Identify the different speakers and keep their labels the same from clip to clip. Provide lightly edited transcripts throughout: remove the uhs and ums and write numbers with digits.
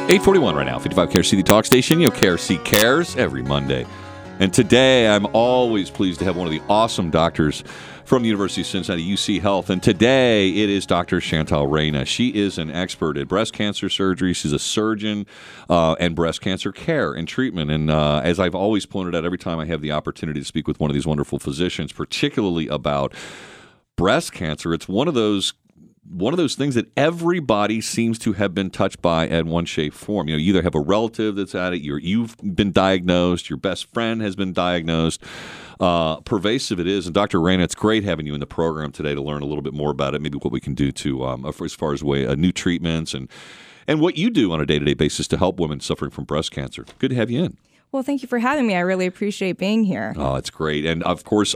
Speaker 1: 8:41 right now, 55 KRC Talk Station. KRC Cares every Monday. And today, I'm always pleased to have one of the awesome doctors from the University of Cincinnati, UC Health. And today, it is Dr. Chantal Reyna. She is an expert at breast cancer surgery. She's a surgeon and breast cancer care and treatment. And as I've always pointed out every time I have the opportunity to speak with one of these wonderful physicians, particularly about breast cancer, it's one of those things that everybody seems to have been touched by in one shape or form. You either have a relative that's at it, you've been diagnosed, your best friend has been diagnosed. Pervasive it is. And Dr. Reyna, it's great having you in the program today to learn a little bit more about it, maybe what we can do to, as far as new treatments and what you do on a day-to-day basis to help women suffering from breast cancer. Good to have you in.
Speaker 2: Well, thank you for having me. I really appreciate being here.
Speaker 1: Oh, it's great. And of course,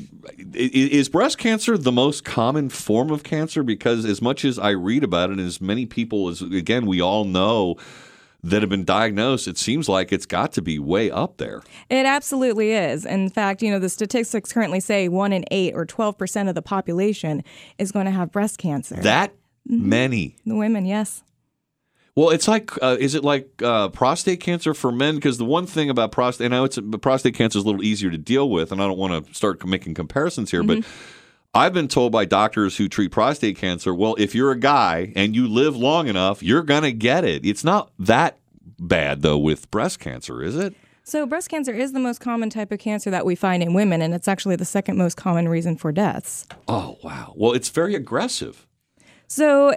Speaker 1: is breast cancer the most common form of cancer? Because as much as I read about it, and as many people as, again, we all know that have been diagnosed, it seems like it's got to be way up there.
Speaker 2: It absolutely is. In fact, the statistics currently say 1 in 8 or 12% of the population is going to have breast cancer.
Speaker 1: That many?
Speaker 2: The women, yes.
Speaker 1: Well, it's like, is it like prostate cancer for men? Because the one thing about prostate, and I know prostate cancer is a little easier to deal with, and I don't want to start making comparisons here, but I've been told by doctors who treat prostate cancer, well, if you're a guy and you live long enough, you're going to get it. It's not that bad, though, with breast cancer, is it?
Speaker 2: So breast cancer is the most common type of cancer that we find in women, and it's actually the second most common reason for deaths.
Speaker 1: Oh, wow. Well, it's very aggressive.
Speaker 2: So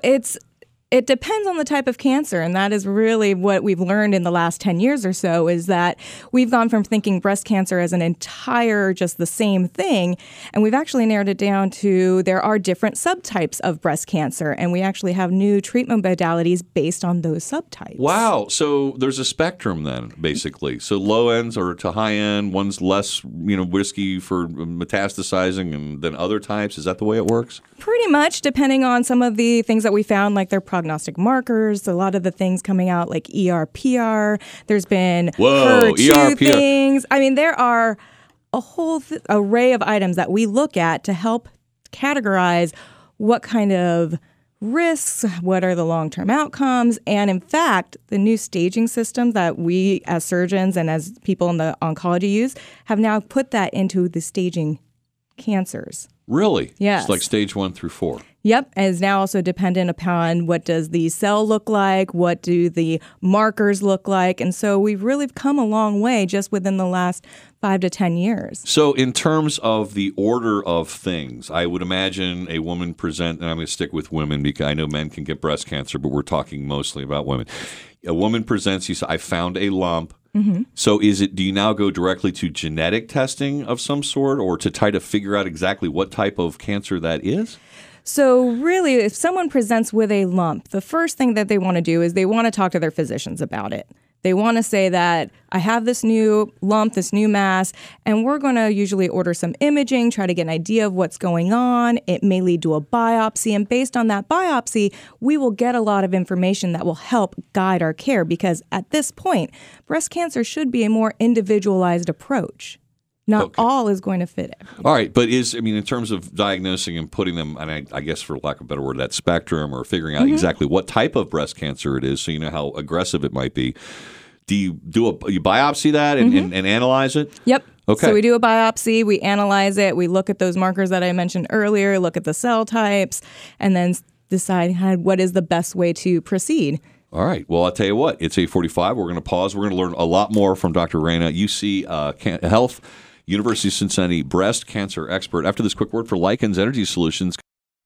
Speaker 2: it depends on the type of cancer, and that is really what we've learned in the last 10 years or so, is that we've gone from thinking breast cancer as an entire, just the same thing, and we've actually narrowed it down to there are different subtypes of breast cancer, and we actually have new treatment modalities based on those subtypes.
Speaker 1: Wow. So there's a spectrum then, basically. So low ends or to high end, one's less, risky for metastasizing than other types. Is that the way it works?
Speaker 2: Pretty much, depending on some of the things that we found, like their prognostic markers, a lot of the things coming out like ER/PR. There's been HER2 things. I mean, there are a whole array of items that we look at to help categorize what kind of risks, what are the long-term outcomes, and in fact, the new staging system that we as surgeons and as people in the oncology use have now put that into the staging cancers.
Speaker 1: Really?
Speaker 2: Yes.
Speaker 1: It's like stage 1 through 4.
Speaker 2: Yep, and is now also dependent upon what does the cell look like, what do the markers look like, and so we've really come a long way just within the last 5 to 10 years.
Speaker 1: So in terms of the order of things, I would imagine a woman present, and I'm going to stick with women because I know men can get breast cancer, but we're talking mostly about women. A woman presents, you say, I found a lump. So do you now go directly to genetic testing of some sort or to try to figure out exactly what type of cancer that is?
Speaker 2: So really, if someone presents with a lump, the first thing that they want to do is they want to talk to their physicians about it. They want to say that I have this new lump, this new mass, and we're going to usually order some imaging, try to get an idea of what's going on. It may lead to a biopsy, and based on that biopsy, we will get a lot of information that will help guide our care because at this point, breast cancer should be a more individualized approach. Not all is going to fit it.
Speaker 1: All right, but in terms of diagnosing and putting them, and I guess for lack of a better word, that spectrum or figuring out exactly what type of breast cancer it is so you know how aggressive it might be, do you biopsy that and analyze it?
Speaker 2: Yep.
Speaker 1: Okay.
Speaker 2: So we do a biopsy, we analyze it, we look at those markers that I mentioned earlier, look at the cell types, and then decide what is the best way to proceed.
Speaker 1: All right. Well, I'll tell you what, it's 8:45. We're going to pause. We're going to learn a lot more from Dr. Reyna, UC Health, University of Cincinnati breast cancer expert. After this quick word for Lycans Energy Solutions.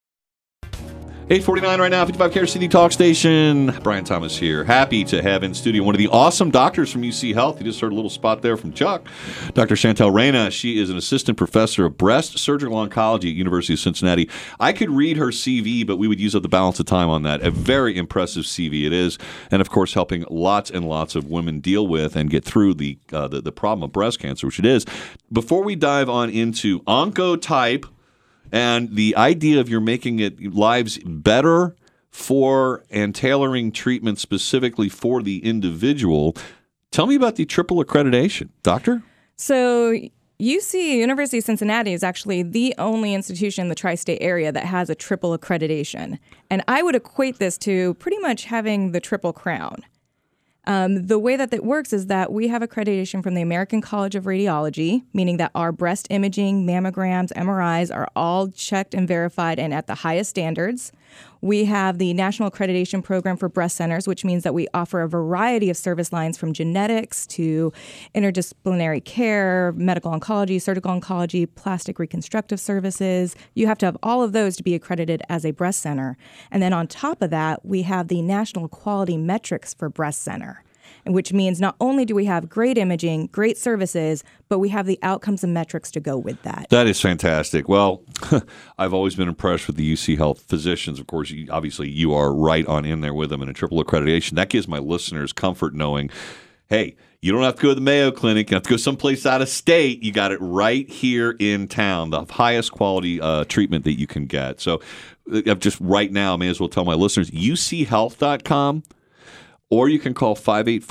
Speaker 1: 8:49 right now, 55 KRC Talk Station. Brian Thomas here. Happy to have in studio one of the awesome doctors from UC Health. You just heard a little spot there from Chuck. Dr. Chantal Reyna. She is an assistant professor of breast surgical oncology at University of Cincinnati. I could read her CV, but we would use up the balance of time on that. A very impressive CV it is. And, of course, helping lots and lots of women deal with and get through the problem of breast cancer, which it is. Before we dive on into oncotype, and the idea of you're making it lives better for and tailoring treatment specifically for the individual. Tell me about the triple accreditation, doctor.
Speaker 2: So UC, University of Cincinnati, is actually the only institution in the tri-state area that has a triple accreditation. And I would equate this to pretty much having the triple crown. The way that it works is that we have accreditation from the American College of Radiology, meaning that our breast imaging, mammograms, MRIs are all checked and verified and at the highest standards. We have the National Accreditation Program for Breast Centers, which means that we offer a variety of service lines from genetics to interdisciplinary care, medical oncology, surgical oncology, plastic reconstructive services. You have to have all of those to be accredited as a breast center. And then on top of that, we have the National Quality Metrics for Breast Center, which means not only do we have great imaging, great services, but we have the outcomes and metrics to go with that.
Speaker 1: That is fantastic. Well, I've always been impressed with the UC Health physicians. Of course, obviously you are right on in there with them in a triple accreditation. That gives my listeners comfort knowing, hey, you don't have to go to the Mayo Clinic. You have to go someplace out of state. You got it right here in town, the highest quality treatment that you can get. So just right now, I may as well tell my listeners, uchealth.com. Or you can call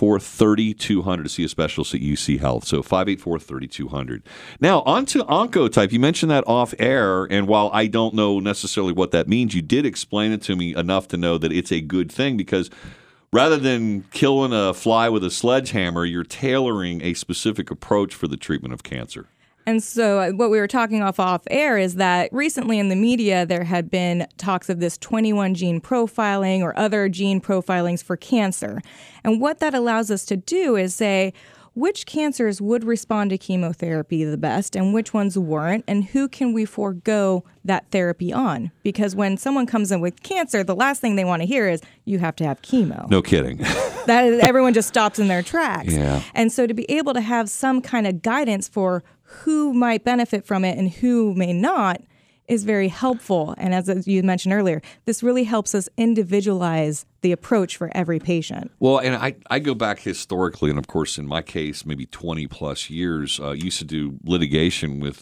Speaker 1: 584-3200 to see a specialist at UC Health. So 584-3200. Now, on to Oncotype. You mentioned that off air, and while I don't know necessarily what that means, you did explain it to me enough to know that it's a good thing because rather than killing a fly with a sledgehammer, you're tailoring a specific approach for the treatment of cancer.
Speaker 2: And so what we were talking off air is that recently in the media, there had been talks of this 21 gene profiling or other gene profilings for cancer. And what that allows us to do is say, which cancers would respond to chemotherapy the best and which ones weren't, and who can we forego that therapy on? Because when someone comes in with cancer, the last thing they want to hear is, you have to have chemo.
Speaker 1: No kidding.
Speaker 2: Everyone just stops in their tracks.
Speaker 1: Yeah.
Speaker 2: And so to be able to have some kind of guidance for who might benefit from it and who may not is very helpful. And as you mentioned earlier, this really helps us individualize the approach for every patient.
Speaker 1: Well, and I go back historically, and of course, in my case, maybe 20 plus years, used to do litigation with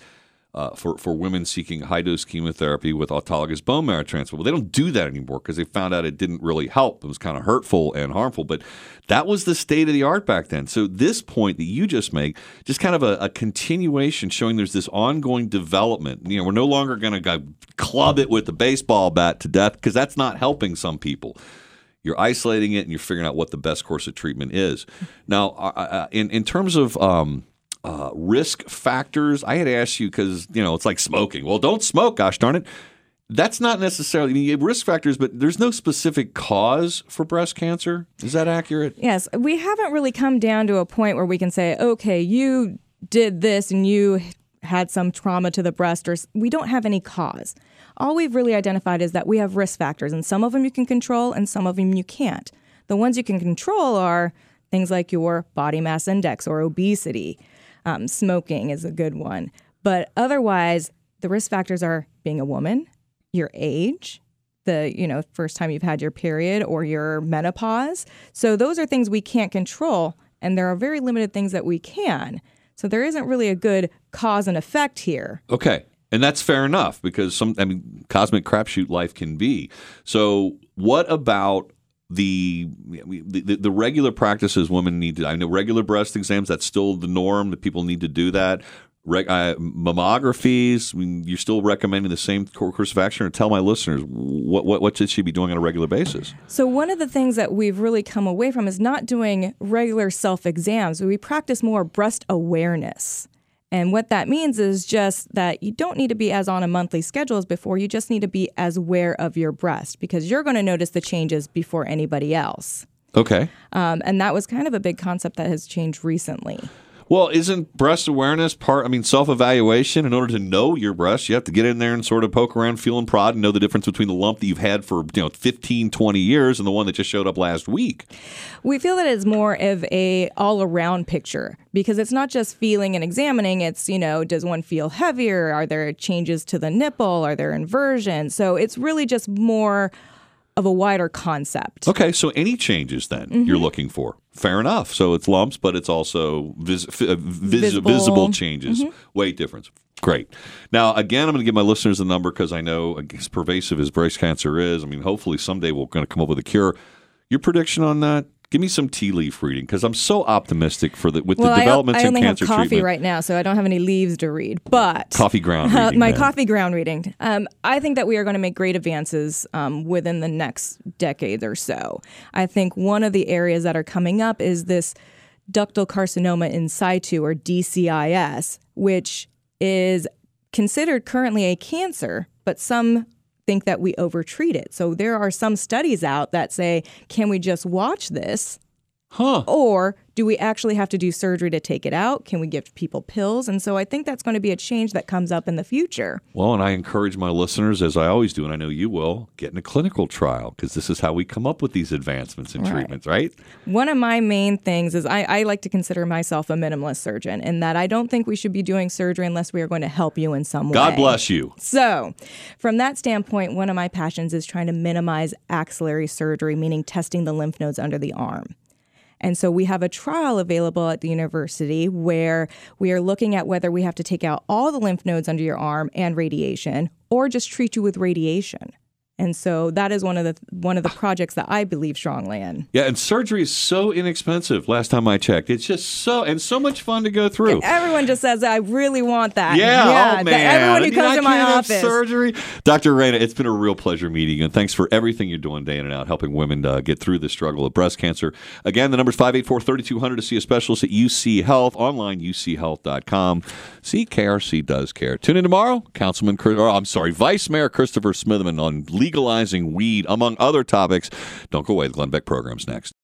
Speaker 1: for women seeking high-dose chemotherapy with autologous bone marrow transplant. Well, they don't do that anymore because they found out it didn't really help. It was kind of hurtful and harmful, but that was the state of the art back then. So this point that you just make, just kind of a continuation showing there's this ongoing development. You know, we're no longer going to go club it with the baseball bat to death because that's not helping some people. You're isolating it and you're figuring out what the best course of treatment is. Now, in terms of risk factors, I had asked you because, you know, it's like smoking. Well, don't smoke, gosh darn it. That's not necessarily, I mean, you have risk factors, but there's no specific cause for breast cancer. Is that accurate?
Speaker 2: Yes. We haven't really come down to a point where we can say, okay, you did this and you had some trauma to the breast, or we don't have any cause. All we've really identified is that we have risk factors, and some of them you can control and some of them you can't. The ones you can control are things like your body mass index or obesity. Smoking is a good one. But otherwise, the risk factors are being a woman, your age, the first time you've had your period, or your menopause. So those are things we can't control, and there are very limited things that we can. So there isn't really a good cause and effect here.
Speaker 1: Okay. And that's fair enough because cosmic crapshoot life can be. So what about the regular practices women need to? I know regular breast exams, that's still the norm, that people need to do that. Mammographies, I mean, you're still recommending the same course of action, or tell my listeners what should she be doing on a regular basis?
Speaker 2: So one of the things that we've really come away from is not doing regular self-exams. We practice more breast awareness. And what that means is just that you don't need to be as on a monthly schedule as before. You just need to be as aware of your breast because you're going to notice the changes before anybody else.
Speaker 1: Okay.
Speaker 2: And that was kind of a big concept that has changed recently.
Speaker 1: Well, isn't breast awareness self-evaluation? In order to know your breast, you have to get in there and sort of poke around, feel and prod, and know the difference between the lump that you've had for 15, 20 years and the one that just showed up last week.
Speaker 2: We feel that it's more of a all-around picture because it's not just feeling and examining. It's, does one feel heavier? Are there changes to the nipple? Are there inversions? So it's really just more of a wider concept.
Speaker 1: Okay, so any changes then you're looking for. Fair enough. So it's lumps, but it's also visible changes, weight difference. Great. Now, again, I'm going to give my listeners a number because I know, as pervasive as breast cancer is, I mean, hopefully someday we're going to come up with a cure. Your prediction on that, Give me some tea leaf reading because I'm so optimistic with the developments in cancer treatment.
Speaker 2: I only have coffee right now, so I don't have any leaves to read. But
Speaker 1: coffee ground reading.
Speaker 2: Coffee ground reading. I think that we are going to make great advances within the next decade or so. I think one of the areas that are coming up is this ductal carcinoma in situ, or DCIS, which is considered currently a cancer, but some think that we overtreat it. So there are some studies out that say, can we just watch this? Or do we actually have to do surgery to take it out? Can we give people pills? And so I think that's going to be a change that comes up in the future.
Speaker 1: Well, and I encourage my listeners, as I always do, and I know you will, get in a clinical trial because this is how we come up with these advancements in treatments, right?
Speaker 2: One of my main things is I like to consider myself a minimalist surgeon, in that I don't think we should be doing surgery unless we are going to help you in some way.
Speaker 1: God bless you.
Speaker 2: So from that standpoint, one of my passions is trying to minimize axillary surgery, meaning testing the lymph nodes under the arm. And so we have a trial available at the university where we are looking at whether we have to take out all the lymph nodes under your arm and radiation, or just treat you with radiation. And so that is one of the projects that I believe strongly in.
Speaker 1: Yeah, and surgery is so inexpensive. Last time I checked, it's just so much fun to go through.
Speaker 2: Everyone just says, "I really want that."
Speaker 1: Yeah, oh man!
Speaker 2: Everyone who comes to my office,
Speaker 1: surgery. Dr. Reyna, it's been a real pleasure meeting you, and thanks for everything you're doing day in and out, helping women get through the struggle of breast cancer. Again, the number's 584-3200 to see a specialist at UC Health, online uchealth.com. See, KRC does care. Tune in tomorrow, Vice Mayor Christopher Smitherman on legalizing weed, among other topics. Don't go away. The Glenn Beck program's next.